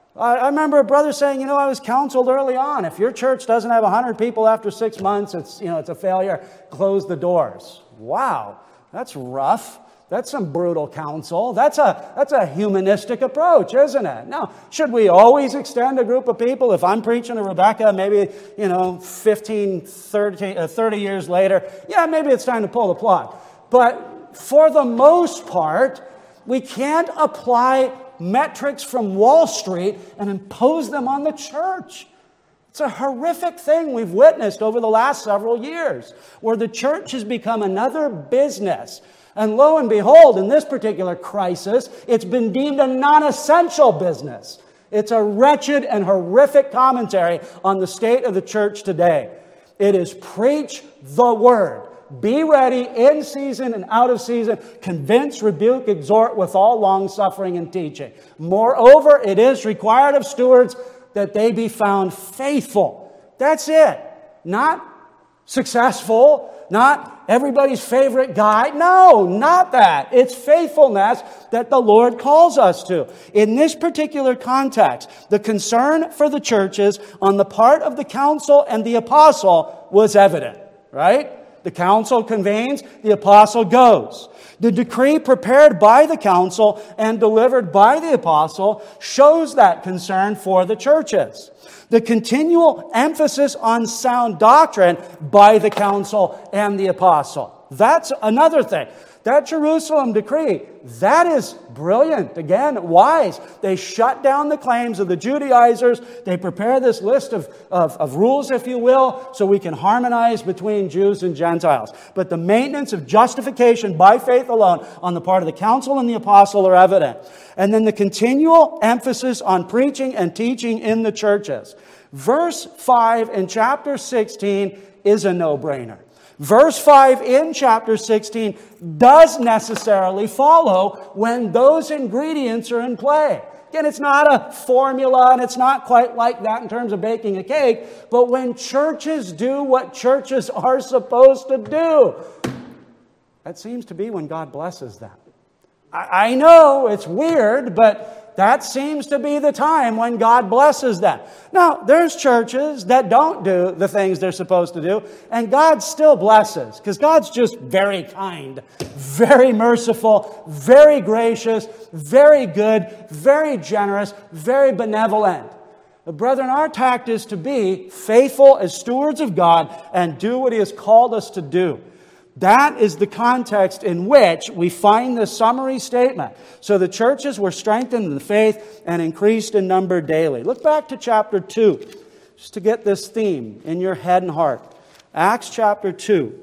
I remember a brother saying, you know, I was counseled early on, if your church doesn't have one hundred people after six months, it's, you know, it's a failure. Close the doors. Wow, that's rough. That's some brutal counsel. That's a, that's a humanistic approach, isn't it? Now, should we always extend a group of people? If I'm preaching to Rebecca, maybe, you know, fifteen, thirty, uh, thirty years later, yeah, maybe it's time to pull the plug. But for the most part, we can't apply metrics from Wall Street and impose them on the church. It's a horrific thing we've witnessed over the last several years, where the church has become another business. And lo and behold, in this particular crisis, it's been deemed a non-essential business. It's a wretched and horrific commentary on the state of the church today. It is preach the word. Be ready in season and out of season. Convince, rebuke, exhort with all long-suffering and teaching. Moreover, it is required of stewards that they be found faithful. That's it. Not successful, not everybody's favorite guy. No, not that. It's faithfulness that the Lord calls us to. In this particular context, the concern for the churches on the part of the council and the apostle was evident, right? The council convenes, the apostle goes. The decree prepared by the council and delivered by the apostle shows that concern for the churches. The continual emphasis on sound doctrine by the council and the apostle. That's another thing. That Jerusalem decree, that is brilliant. Again, wise. They shut down the claims of the Judaizers. They prepare this list of, of, of rules, if you will, so we can harmonize between Jews and Gentiles. But the maintenance of justification by faith alone on the part of the council and the apostle are evident. And then the continual emphasis on preaching and teaching in the churches. Verse five in chapter sixteen is a no-brainer. Verse five in chapter sixteen does necessarily follow when those ingredients are in play. Again, it's not a formula and it's not quite like that in terms of baking a cake, but when churches do what churches are supposed to do, that seems to be when God blesses them. I, I know it's weird, but that seems to be the time when God blesses them. Now, there's churches that don't do the things they're supposed to do, and God still blesses, because God's just very kind, very merciful, very gracious, very good, very generous, very benevolent. But brethren, our tact is to be faithful as stewards of God and do what He has called us to do. That is the context in which we find this summary statement. So the churches were strengthened in the faith and increased in number daily. Look back to chapter two, just to get this theme in your head and heart. Acts chapter two.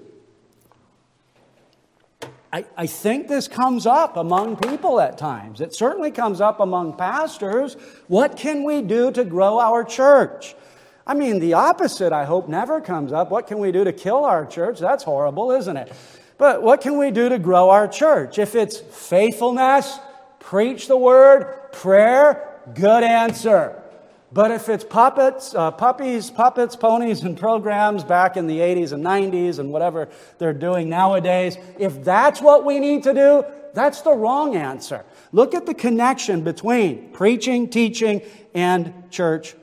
I, I think this comes up among people at times. It certainly comes up among pastors. What can we do to grow our church? I mean, the opposite, I hope, never comes up. What can we do to kill our church? That's horrible, isn't it? But what can we do to grow our church? If it's faithfulness, preach the word, prayer, good answer. But if it's puppets, uh, puppies, puppets, ponies, and programs back in the eighties and nineties and whatever they're doing nowadays, if that's what we need to do, that's the wrong answer. Look at the connection between preaching, teaching, and church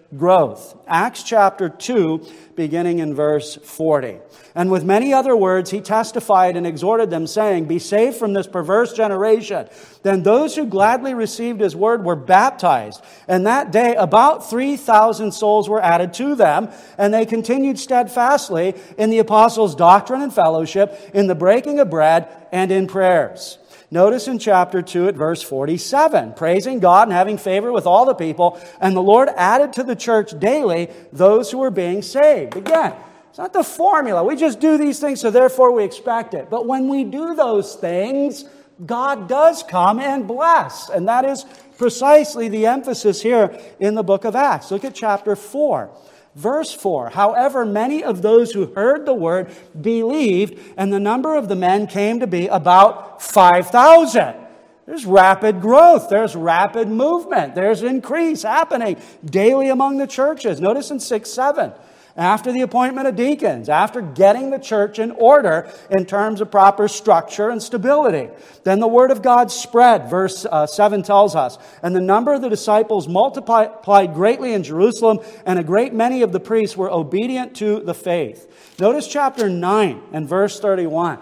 growth. Acts chapter two, beginning in verse forty. And with many other words he testified and exhorted them, saying, Be saved from this perverse generation. Then those who gladly received his word were baptized. And that day about three thousand souls were added to them, and they continued steadfastly in the apostles' doctrine and fellowship, in the breaking of bread, and in prayers. Notice in chapter two at verse forty-seven, praising God and having favor with all the people, and the Lord added to the church daily those who were being saved. Again, it's not the formula. We just do these things, so therefore we expect it. But when we do those things, God does come and bless. And that is precisely the emphasis here in the book of Acts. Look at chapter four. Verse four, however, many of those who heard the word believed, and the number of the men came to be about five thousand. There's rapid growth. There's rapid movement. There's increase happening daily among the churches. Notice in six seven, after the appointment of deacons, after getting the church in order in terms of proper structure and stability. Then the word of God spread, verse uh, seven tells us, and the number of the disciples multiplied greatly in Jerusalem, and a great many of the priests were obedient to the faith. Notice chapter nine and verse thirty-one.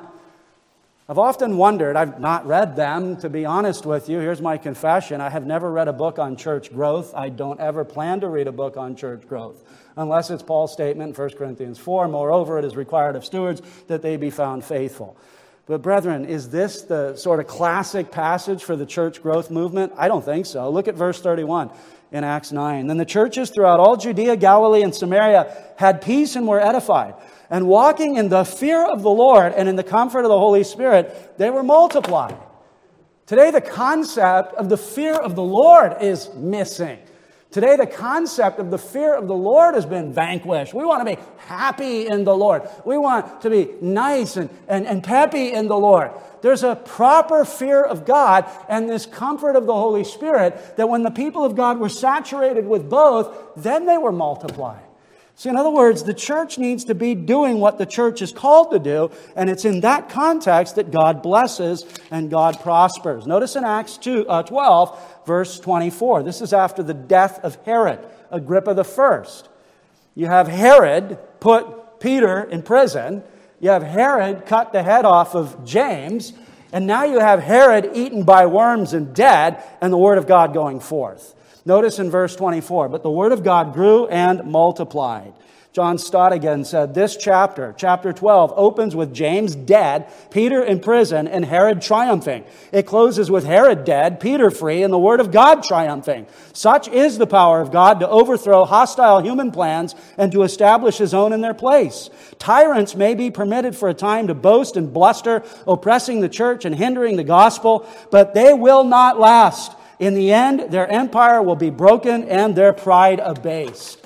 I've often wondered, I've not read them, to be honest with you. Here's my confession. I have never read a book on church growth. I don't ever plan to read a book on church growth, unless it's Paul's statement in First Corinthians four, moreover, it is required of stewards that they be found faithful. But brethren, is this the sort of classic passage for the church growth movement? I don't think so. Look at verse thirty-one in Acts nine. Then the churches throughout all Judea, Galilee, and Samaria had peace and were edified. And walking in the fear of the Lord and in the comfort of the Holy Spirit, they were multiplied. Today, the concept of the fear of the Lord is missing. Today, the concept of the fear of the Lord has been vanquished. We want to be happy in the Lord. We want to be nice and, and, and peppy in the Lord. There's a proper fear of God and this comfort of the Holy Spirit that when the people of God were saturated with both, then they were multiplied. See, in other words, the church needs to be doing what the church is called to do, and it's in that context that God blesses and God prospers. Notice in Acts two, uh, twelve, verse twenty-four. This is after the death of Herod, Agrippa the First. You have Herod put Peter in prison. You have Herod cut the head off of James. And now you have Herod eaten by worms and dead, and the word of God going forth. Notice in verse twenty-four, but the word of God grew and multiplied. John Stott again said, this chapter, chapter twelve, opens with James dead, Peter in prison, and Herod triumphing. It closes with Herod dead, Peter free, and the word of God triumphing. Such is the power of God to overthrow hostile human plans and to establish his own in their place. Tyrants may be permitted for a time to boast and bluster, oppressing the church and hindering the gospel, but they will not last. In the end, their empire will be broken and their pride abased.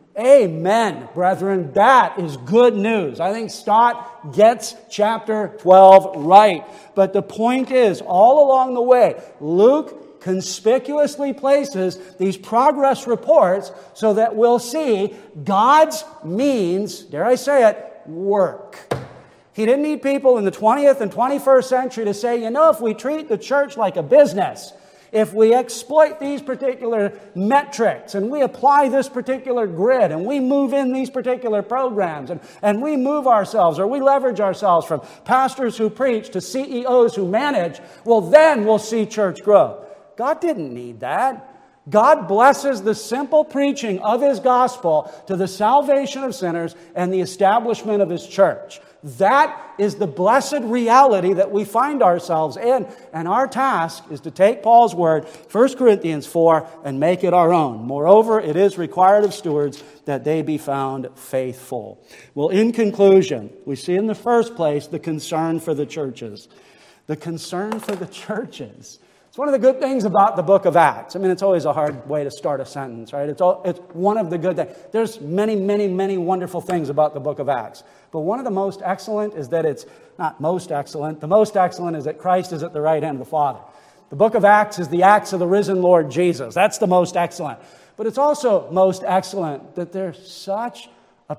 Amen, brethren. That is good news. I think Stott gets chapter twelve right. But the point is, all along the way, Luke conspicuously places these progress reports so that we'll see God's means, dare I say it, work. He didn't need people in the twentieth and twenty-first century to say, you know, if we treat the church like a business, if we exploit these particular metrics and we apply this particular grid and we move in these particular programs and, and we move ourselves or we leverage ourselves from pastors who preach to C E Os who manage, well, then we'll see church grow. God didn't need that. God blesses the simple preaching of His gospel to the salvation of sinners and the establishment of His church. That is the blessed reality that we find ourselves in. And our task is to take Paul's word, First Corinthians four, and make it our own. Moreover, it is required of stewards that they be found faithful. Well, in conclusion, we see in the first place the concern for the churches. The concern for the churches. It's one of the good things about the book of Acts. I mean, it's always a hard way to start a sentence, right? It's all, it's one of the good things. There's many, many, many wonderful things about the book of Acts. But one of the most excellent is that it's not most excellent. The most excellent is that Christ is at the right hand of the Father. The book of Acts is the Acts of the risen Lord Jesus. That's the most excellent. But it's also most excellent that there's such a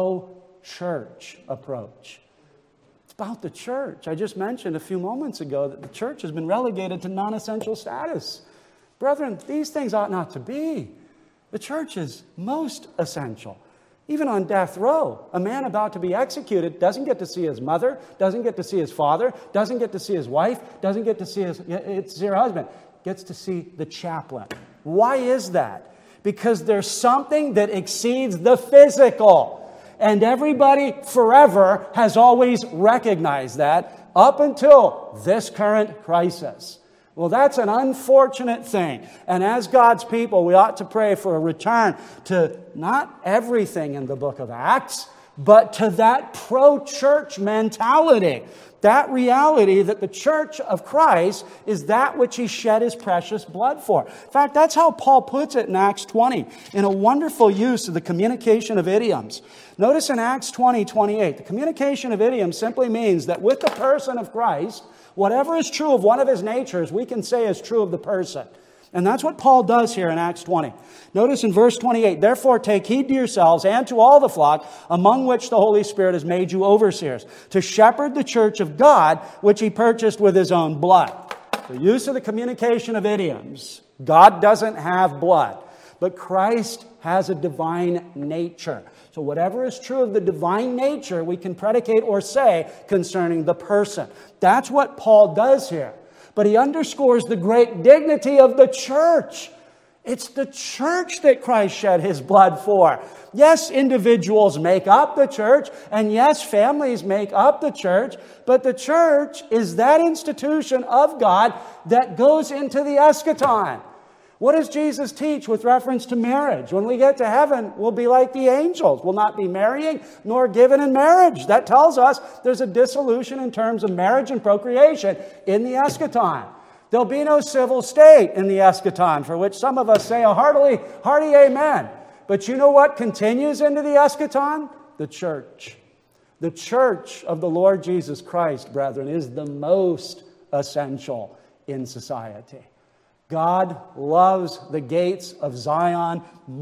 pro-church approach. About the church. I just mentioned a few moments ago that the church has been relegated to non-essential status. Brethren, these things ought not to be. The church is most essential. Even on death row, a man about to be executed doesn't get to see his mother, doesn't get to see his father, doesn't get to see his wife, doesn't get to see his, it's your husband, gets to see the chaplain. Why is that? Because there's something that exceeds the physical. And everybody forever has always recognized that up until this current crisis. Well, that's an unfortunate thing. And as God's people, we ought to pray for a return to not everything in the book of Acts, but to that pro-church mentality. That reality that the church of Christ is that which He shed His precious blood for. In fact, that's how Paul puts it in Acts twenty, in a wonderful use of the communication of idioms. Notice in Acts twenty, twenty-eight, the communication of idioms simply means that with the person of Christ, whatever is true of one of His natures, we can say is true of the person. And that's what Paul does here in Acts twenty. Notice in verse twenty-eight, therefore take heed to yourselves and to all the flock, among which the Holy Spirit has made you overseers, to shepherd the church of God, which He purchased with His own blood. The use of the communication of idioms. God doesn't have blood, but Christ has a divine nature. So whatever is true of the divine nature, we can predicate or say concerning the person. That's what Paul does here. But he underscores the great dignity of the church. It's the church that Christ shed His blood for. Yes, individuals make up the church, and yes, families make up the church, but the church is that institution of God that goes into the eschaton. What does Jesus teach with reference to marriage? When we get to heaven, we'll be like the angels. We'll not be marrying nor given in marriage. That tells us there's a dissolution in terms of marriage and procreation in the eschaton. There'll be no civil state in the eschaton, for which some of us say a heartily, hearty amen. But you know what continues into the eschaton? The church. The church of the Lord Jesus Christ, brethren, is the most essential in society. God loves the gates of Zion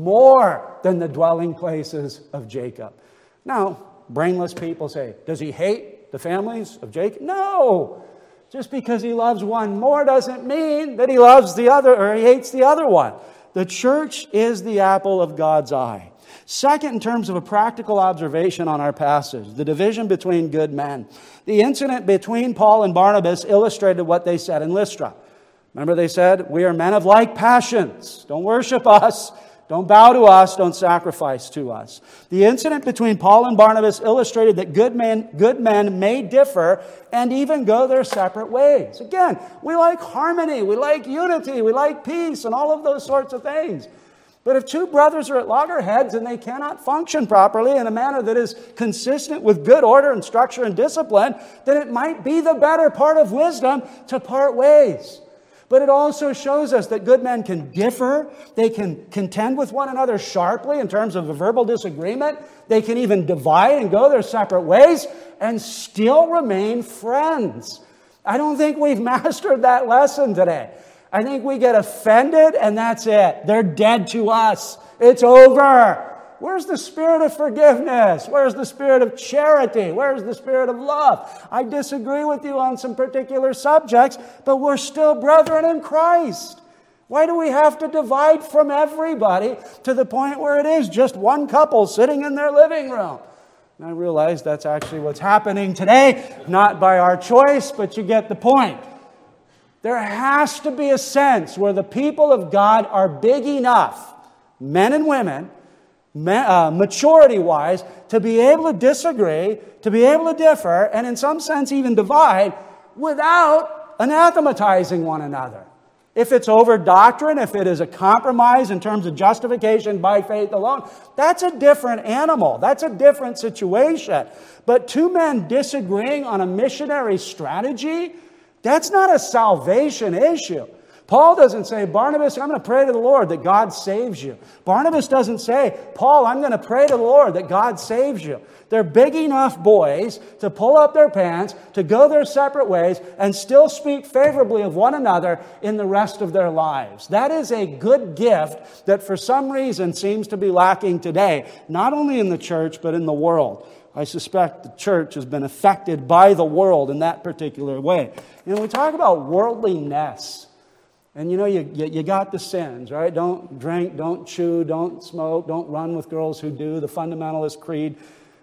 more than the dwelling places of Jacob. Now, brainless people say, does He hate the families of Jacob? No! Just because He loves one more doesn't mean that He loves the other or He hates the other one. The church is the apple of God's eye. Second, in terms of a practical observation on our passage, the division between good men. The incident between Paul and Barnabas illustrated what they said in Lystra. Remember they said, we are men of like passions. Don't worship us. Don't bow to us. Don't sacrifice to us. The incident between Paul and Barnabas illustrated that good men, good men may differ and even go their separate ways. Again, we like harmony. We like unity. We like peace and all of those sorts of things. But if two brothers are at loggerheads and they cannot function properly in a manner that is consistent with good order and structure and discipline, then it might be the better part of wisdom to part ways. But it also shows us that good men can differ. They can contend with one another sharply in terms of a verbal disagreement. They can even divide and go their separate ways and still remain friends. I don't think we've mastered that lesson today. I think we get offended and that's it. They're dead to us. It's over. Where's the spirit of forgiveness? Where's the spirit of charity? Where's the spirit of love? I disagree with you on some particular subjects, but we're still brethren in Christ. Why do we have to divide from everybody to the point where it is just one couple sitting in their living room? And I realize that's actually what's happening today, not by our choice, but you get the point. There has to be a sense where the people of God are big enough, men and women, Uh, maturity-wise, to be able to disagree, to be able to differ, and in some sense even divide, without anathematizing one another. If it's over doctrine, if it is a compromise in terms of justification by faith alone, that's a different animal. That's a different situation. But two men disagreeing on a missionary strategy, that's not a salvation issue. Paul doesn't say, Barnabas, I'm going to pray to the Lord that God saves you. Barnabas doesn't say, Paul, I'm going to pray to the Lord that God saves you. They're big enough boys to pull up their pants, to go their separate ways, and still speak favorably of one another in the rest of their lives. That is a good gift that for some reason seems to be lacking today, not only in the church, but in the world. I suspect the church has been affected by the world in that particular way. You know, we talk about worldliness. And you know, you, you, you got the sins, right? Don't drink, don't chew, don't smoke, don't run with girls who do, the fundamentalist creed.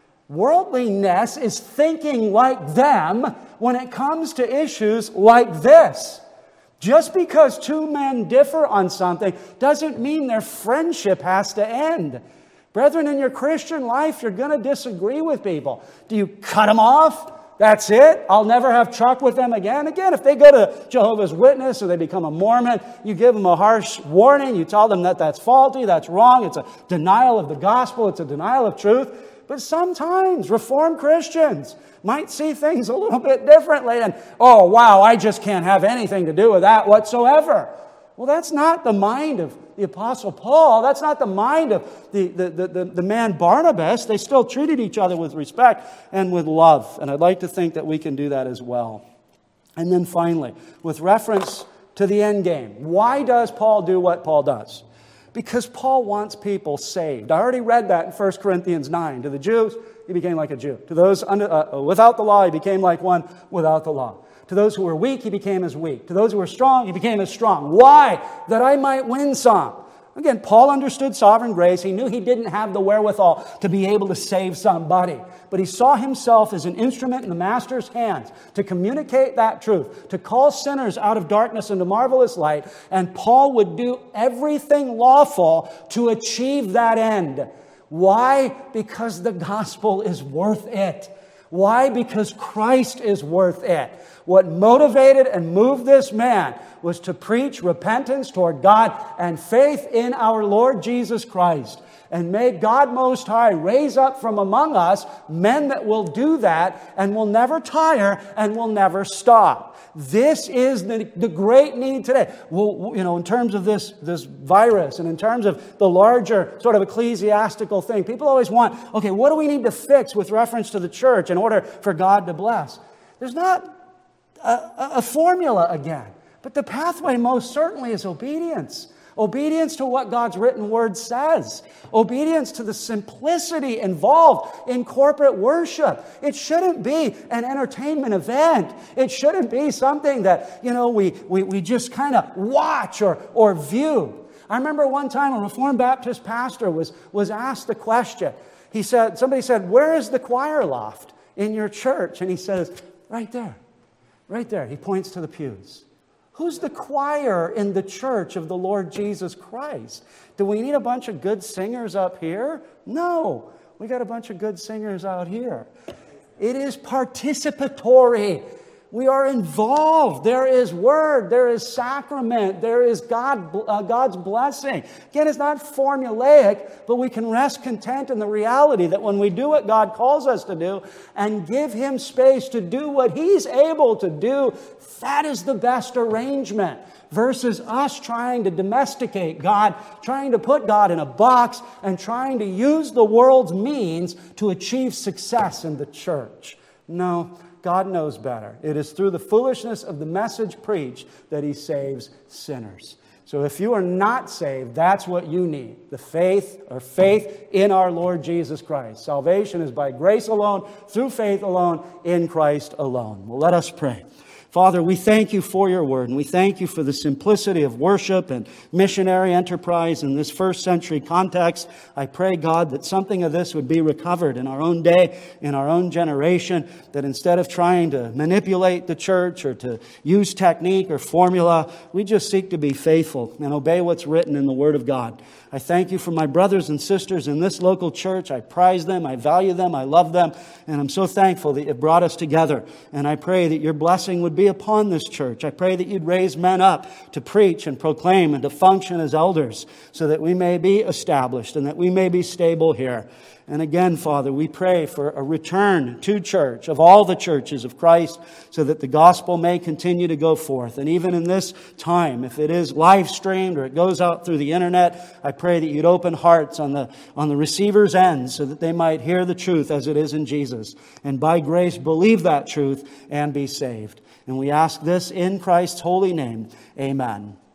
Worldliness is thinking like them when it comes to issues like this. Just because two men differ on something doesn't mean their friendship has to end. Brethren, in your Christian life, you're going to disagree with people. Do you cut them off? That's it? I'll never have truck with them again? Again, if they go to Jehovah's Witness or they become a Mormon, you give them a harsh warning. You tell them that that's faulty, that's wrong. It's a denial of the gospel. It's a denial of truth. But sometimes Reformed Christians might see things a little bit differently and, oh, wow, I just can't have anything to do with that whatsoever. Well, that's not the mind of the Apostle Paul. That's not the mind of the, the, the, the, the man Barnabas. They still treated each other with respect and with love. And I'd like to think that we can do that as well. And then finally, with reference to the end game, why does Paul do what Paul does? Because Paul wants people saved. I already read that in First Corinthians nine. To the Jews, he became like a Jew. To those under, uh, without the law, he became like one without the law. To those who were weak, he became as weak. To those who were strong, he became as strong. Why? That I might win some. Again, Paul understood sovereign grace. He knew he didn't have the wherewithal to be able to save somebody. But he saw himself as an instrument in the Master's hands to communicate that truth, to call sinners out of darkness into marvelous light. And Paul would do everything lawful to achieve that end. Why? Because the gospel is worth it. Why? Because Christ is worth it. What motivated and moved this man was to preach repentance toward God and faith in our Lord Jesus Christ. And may God Most High raise up from among us men that will do that and will never tire and will never stop. This is the, the great need today. Well, you know, in terms of this, this virus and in terms of the larger sort of ecclesiastical thing, people always want, okay, what do we need to fix with reference to the church in order for God to bless? There's not a, a, a formula again, but the pathway most certainly is obedience. Obedience to what God's written word says. Obedience to the simplicity involved in corporate worship. It shouldn't be an entertainment event. It shouldn't be something that, you know, we, we, we just kind of watch or, or view. I remember one time a Reformed Baptist pastor was, was asked the question. He said, somebody said, where is the choir loft in your church? And he says, right there, right there. He points to the pews. Who's the choir in the church of the Lord Jesus Christ? Do we need a bunch of good singers up here? No. We got a bunch of good singers out here. It is participatory. We are involved. There is word. There is sacrament. There is God, uh, God's blessing. Again, it's not formulaic, but we can rest content in the reality that when we do what God calls us to do and give Him space to do what He's able to do, that is the best arrangement versus us trying to domesticate God, trying to put God in a box, and trying to use the world's means to achieve success in the church. No. God knows better. It is through the foolishness of the message preached that He saves sinners. So if you are not saved, that's what you need. The faith or faith in our Lord Jesus Christ. Salvation is by grace alone, through faith alone, in Christ alone. Well, let us pray. Father, we thank You for Your word, and we thank You for the simplicity of worship and missionary enterprise in this first century context. I pray, God, that something of this would be recovered in our own day, in our own generation, that instead of trying to manipulate the church or to use technique or formula, we just seek to be faithful and obey what's written in the Word of God. I thank You for my brothers and sisters in this local church. I prize them, I value them, I love them, and I'm so thankful that You brought us together. And I pray that Your blessing would be upon this church. I pray that You'd raise men up to preach and proclaim and to function as elders so that we may be established and that we may be stable here. And again, Father, we pray for a return to church of all the churches of Christ so that the gospel may continue to go forth. And even in this time, if it is live streamed or it goes out through the internet, I pray that You'd open hearts on the, on the receiver's end so that they might hear the truth as it is in Jesus. And by grace, believe that truth and be saved. And we ask this in Christ's holy name. Amen.